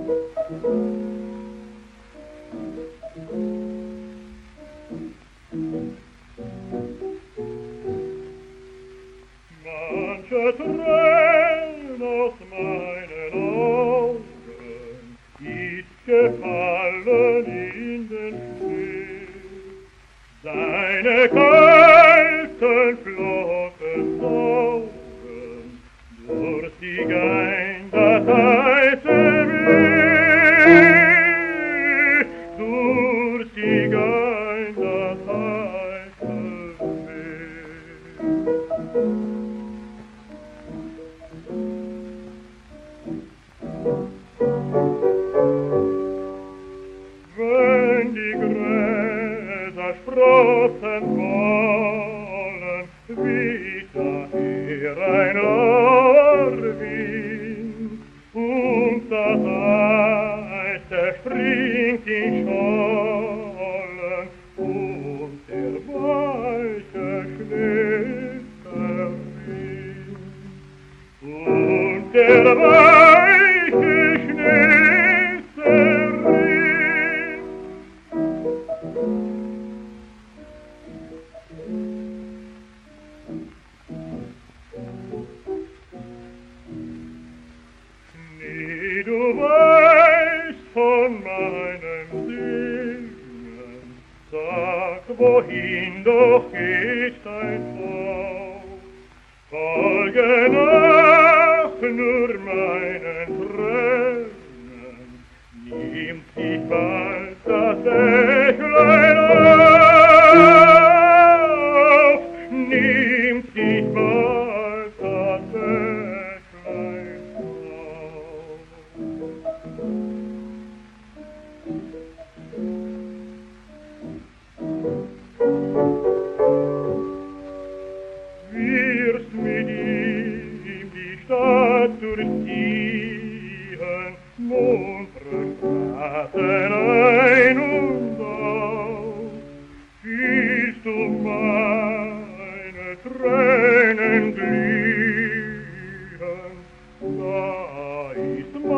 Manche Tränen aus meinen Augen ist gefallen in den Schnee. Seine kalten Flocken saugen durstig ein das heiße Weh, durstig ein das heiße Weh. Wenn die Gräser sprossen wollen, weht daher ein Ohrwind, und das Eis zerspringt in Schollen, und der weiche Schnee zerrinnt, und der weiche Schnee zerrinnt. Schnee, du weißt von meinem Singen, sag, wohin doch geht dein Lauf? Folge nach nur meinen Tränen, nimmt sich bald das Ächlein auf, nimmt sich bald das Ächlein auf. Wirst mit ihm die Stadt durchziehen, munteren Straßen ein und aus, fühlst du meine Tränen glühen, da ist